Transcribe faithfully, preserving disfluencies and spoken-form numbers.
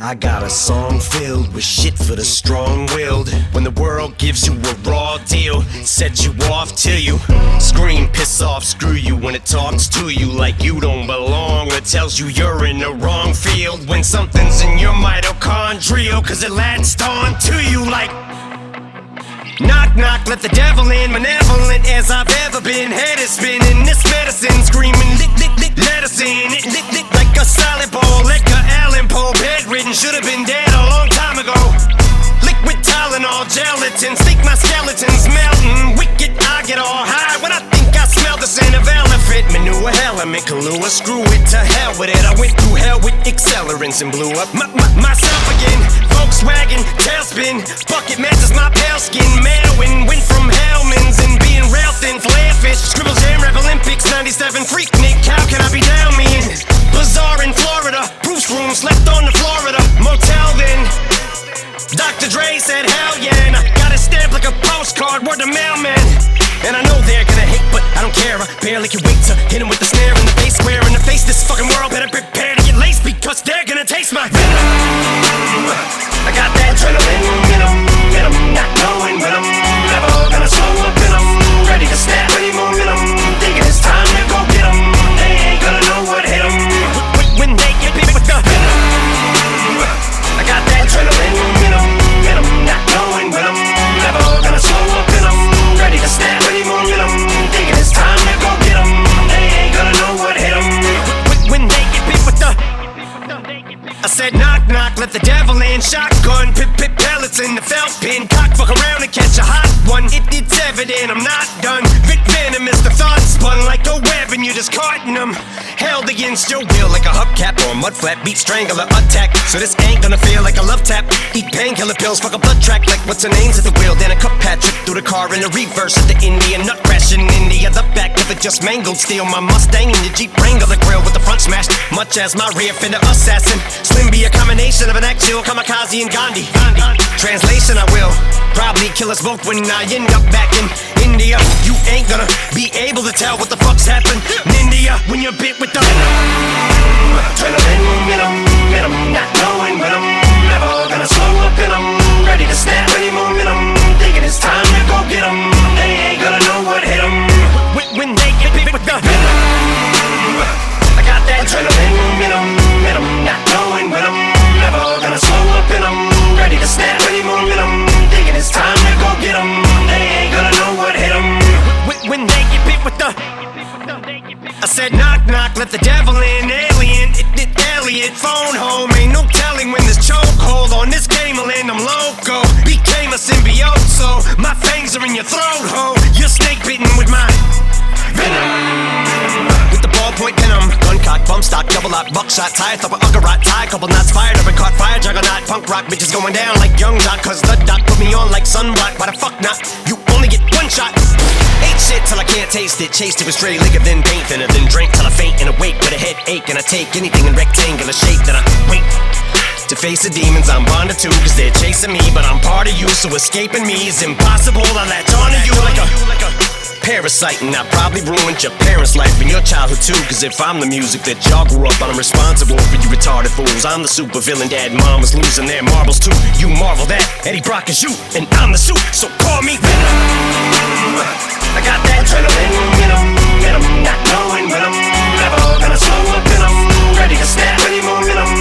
I got a song filled with shit for the strong-willed. When the world gives you a raw deal, sets you off till you scream, piss off, screw you. When it talks to you like you don't belong, or tells you you're in the wrong field. When something's in your mitochondrial, cause it latched on to you like knock, knock, let the devil in. Malevolent as I've ever been. Head is spinning, this medicine screaming, lick, lick, lick, let us in. It lick, lick, like a salad bowl, like a Allen Poe. Bedridden, should've been dead a long time ago. Liquid Tylenol, gelatin, stick my skeletons melting. Wicked, I get all high when I think I smell the scent of elephant manure. Element, Kahlua, screw it, to hell with it. I went through hell with accelerants and blew up my, my, myself again. Volkswagen, tailspin, bucket matches my pale skin. Mailwin, went from Hellman's and being rail thin. Flare fish, scribble jam, rap Olympics, ninety-seven freak Nick. How can I be down me in Bazaar in Florida? Bruce room, slept on the Florida motel then. Doctor Dre said hell yeah, and I got it stamped like a postcard, word to mailman. And I know they're gonna hate, but I don't care. I barely can wait to hit him with the snare in the face, square in the face. This fucking world better prepare to get laced, because they're gonna taste my venom. I got that adrenaline in 'em, in 'em, not knowing when I'm never gonna slow up in 'em. Ready to snap any momentum, thinking it's time to go get 'em. They ain't gonna know what hit 'em when they get bit with the venom. I got that adrenaline in 'em, in 'em, not knowing when I'm never gonna slow up in 'em. Ready to snap any momentum, thinking it's time to go get 'em. They ain't gonna know what hit 'em when they get bit with the. I said knock, knock, let the devil in. Shotgun, pip, pip, pellets in the felt pin. Cock, fuck around and catch a hot one. It, it's evident I'm not done. Vic Venom is the thought spun like a web and you're just carting them. Held against your will like a hubcap or a mud flap. Beat strangler attack, so this ain't gonna feel like a love tap. Eat painkiller pills, fuck a blood track like what's her name's at the wheel. Then a cup patch trip through the car in the reverse at the Indian nut crash in India. The back of it just mangled. Steal my Mustang and your Jeep Wrangler grill with the front smashed, much as my rear fender assassin. Slim be a combination of an actual kamikaze and Gandhi. Gandhi. Translation, I will probably kill us both when I end up back in India. You ain't gonna be able to tell what the fuck's happened in India when you're bit with the adrenaline in 'em, in 'em, not knowing when I'm never gonna slow up in 'em. Ready to snap any momentum, thinking it's time to go get 'em. They ain't gonna know what hit 'em when they get bit with the venom. I got that adrenaline in 'em, in 'em, not knowing when I'm never gonna slow up in 'em. Ready to snap any momentum, thinking it's time to go get 'em. They ain't gonna know what hit 'em when they get bit with the. I said knock, knock, let the devil in. Alien, it, it, Elliot, phone home. Ain't no telling when this chokehold on this game will end. I'm loco, became a symbiote, so my fangs are in your throat, ho. You're snake bitten with my venom. With the ballpoint venom, gun cock, bump stock, double lock, buckshot, tire thumper, uggerot, tie, couple knots fired up and caught fire, juggernaut, punk rock, bitches going down like young doc, cause the doc put me on like sunblock. Why the fuck not? You only get one shot. Ate shit till I can't taste it, chased it with stray liquor, then paint thinner, then drink till I faint and awake with a headache, and I take anything in rectangular shape, then I wait to face the demons I'm bonded to, cause they're chasing me, but I'm part of you, so escaping me is impossible. I latch onto you like a, like a parasite, and I probably ruined your parents' life and your childhood too, cause if I'm the music that y'all grew up on, I'm responsible for you retarded fools. I'm the super villain, dad, mom is losing their marbles too. You marvel that Eddie Brock is you, and I'm the suit, so call me Venom. I got that adrenaline in 'em, in 'em, not knowing when I'm never gonna slow up in 'em. Ready to snap any momentum,